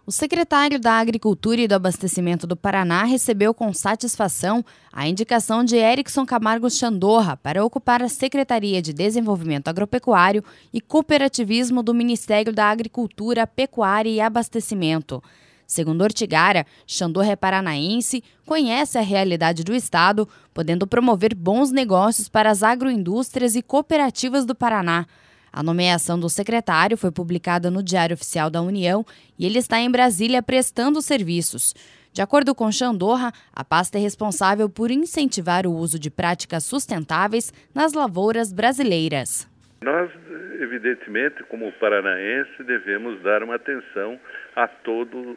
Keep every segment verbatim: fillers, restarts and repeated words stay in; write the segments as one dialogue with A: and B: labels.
A: O secretário da Agricultura e do Abastecimento do Paraná recebeu com satisfação a indicação de Erickson Camargo Chandorra para ocupar a Secretaria de Desenvolvimento Agropecuário e Cooperativismo do Ministério da Agricultura, Pecuária e Abastecimento. Segundo Ortigara, Chandorra é paranaense, conhece a realidade do estado, podendo promover bons negócios para as agroindústrias e cooperativas do Paraná. A nomeação do secretário foi publicada no Diário Oficial da União e ele está em Brasília prestando serviços. De acordo com Chandorra, a pasta é responsável por incentivar o uso de práticas sustentáveis nas lavouras brasileiras.
B: Nós, evidentemente, como paranaense, devemos dar uma atenção a todos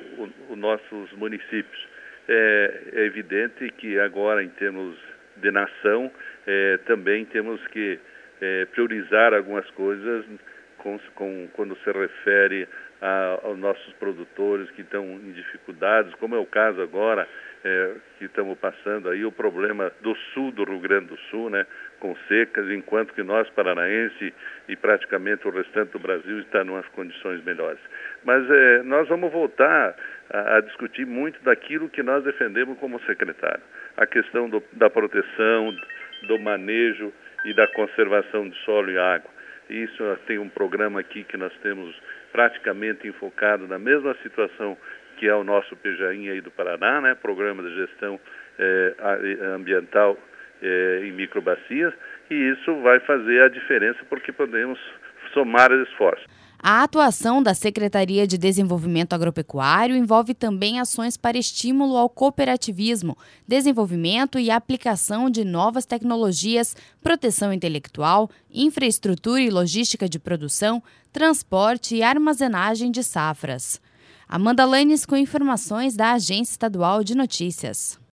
B: os nossos municípios. É, é evidente que agora, em termos de nação, é, também temos que É, priorizar algumas coisas com, com, quando se refere a, aos nossos produtores que estão em dificuldades, como é o caso agora é, que estamos passando aí o problema do sul do Rio Grande do Sul, né, com secas, enquanto que nós paranaenses e praticamente o restante do Brasil está em umas condições melhores. Mas é, nós vamos voltar a, a discutir muito daquilo que nós defendemos como secretário, a questão do, da proteção, do manejo e da conservação de solo e água. Isso tem um programa aqui que nós temos praticamente enfocado na mesma situação que é o nosso Pejaim aí do Paraná, né? Programa de gestão eh, ambiental eh, em microbacias, e isso vai fazer a diferença porque podemos somar esforços.
A: A atuação da Secretaria de Desenvolvimento Agropecuário envolve também ações para estímulo ao cooperativismo, desenvolvimento e aplicação de novas tecnologias, proteção intelectual, infraestrutura e logística de produção, transporte e armazenagem de safras. Amanda Lanes com informações da Agência Estadual de Notícias.